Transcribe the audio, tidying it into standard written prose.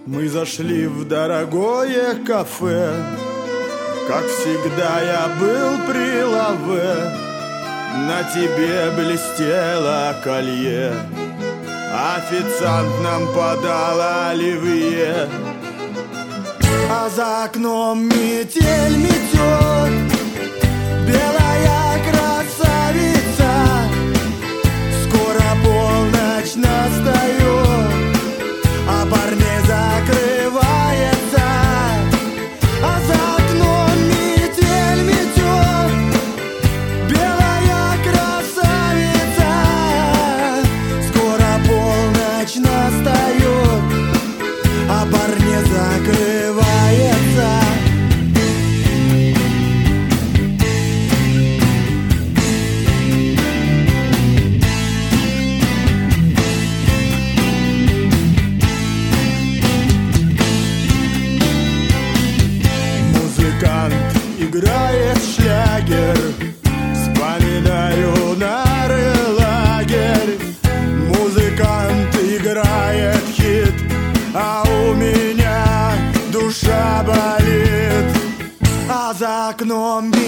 Мы зашли в дорогое кафе. Как всегда я был при лаве. На тебе блестело колье. Официант нам подал оливье. А за окном метель метет. Белая красавица. Скоро полночь настает, а парней закрывается. А за окном метель метет. Белая красавица. Скоро полночь настает, а парней закрывается. Играет шлягер, вспоминаю нары лагерь. Музыкант играет хит, а у меня душа болит. А за окном